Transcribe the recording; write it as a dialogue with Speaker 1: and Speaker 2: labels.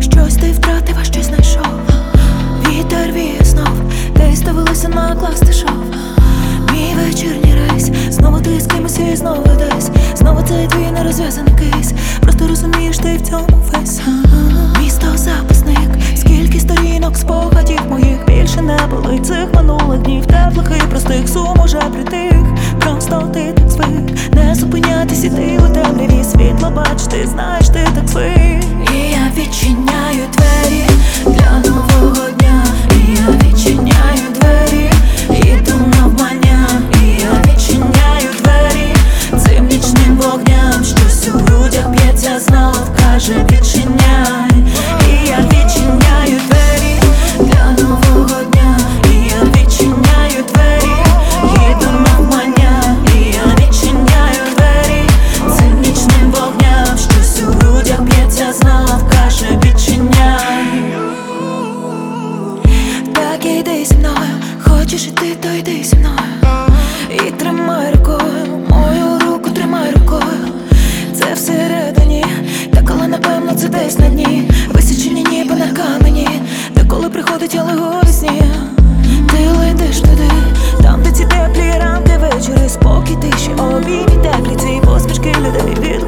Speaker 1: Щось ти втратив, а щось знайшов. Вітер віє знов, десь довелося накласти шов. Мій вечірній рейс, знову ти з кимось і знову десь. Знову цей твій нерозв'язаний кейс. Просто розумієш, ти в цьому весь. Місто записник, скільки сторінок спогадів моїх. Більше не болить цих минулих днів, теплих і простих. Сум уже притих, просто ти так звик. Не зупинятись, іти у темряві, світло бачити, знаєш, ти так звик. І я відчиняю двері для нового дня. І я відчиняю двері, іду навмання. І я відчиняю двері цим нічним вогням. Щось у грудях б'ється знов, каже відчиняй. І я відчиняю двері для нового дня. І я відчиняю двері, іду навмання. І я відчиняю двері цим нічним вогням. Щось у грудях б'ється знов, каже відчиняй. Так йди зі мною, хочеш іти, то йди зі мною. І тримай рукою, мою руку тримай рукою. Це всередині, та коли напевно це десь на дні. Висічені ніби на камені, та коли приходить алегорія сні. Ти летиш туди, там де ці теплі ранки, вечори, спокій, тиші, обіймі теплі, ці посмішки людей від